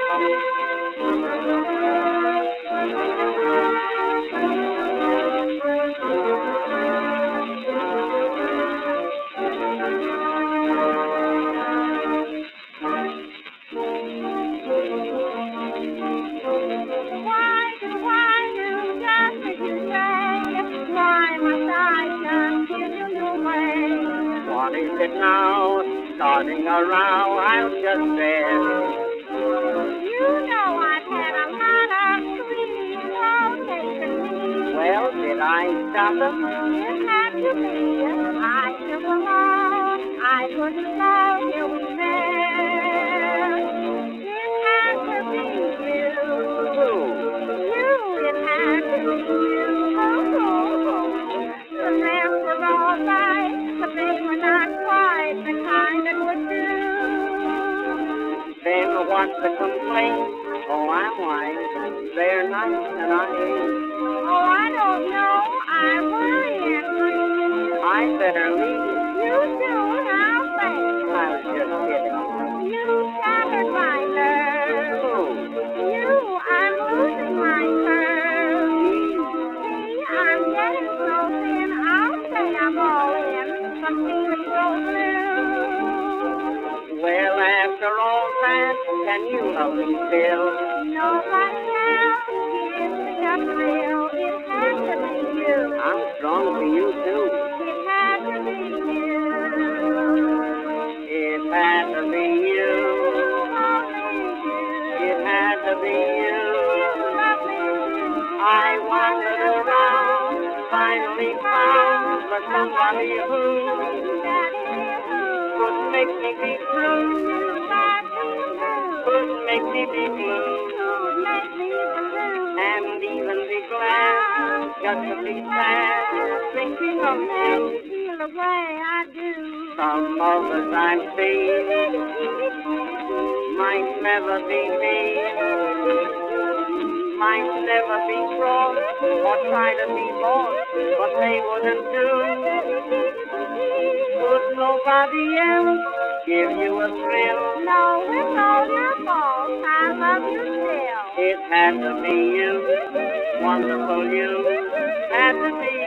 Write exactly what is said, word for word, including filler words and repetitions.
What is it now? Starting a row, I'll just bet. You know I've had a lot of sweet love taken me. Well, did I stop them? It had to be. I took them all. I couldn't love till we met. It had to be you. Who? You, it had to be you. Oh, oh, oh. The rest was all right, but they were not quite the kind that would do. Then what's the complaint? Oh, I'm white. They're nice and I ain't. Oh, I don't know. I worry and grieve. I better leave. You do, now think. I was just kidding. You shattered my nerve. Who? You, I'm losing my curve. See, I'm getting so thin, I'll say I'm all in. Some feeling so blue. Well, after all that, can you love me still? Nobody else gives me a thrill. It had to be you. I'm strong for you, too. It had to be you. It had to be you. It had to be you. I wandered around, finally found the somebody who could make me be true, could make me be blue, and even be glad, just to be sad, thinking of you. The way I do. Some others I see might never be me, might never be cross or try to be lost, but they wouldn't do. Would nobody else give you a thrill? No, it's all your fault. I love you still. It had to be you, wonderful you, had to be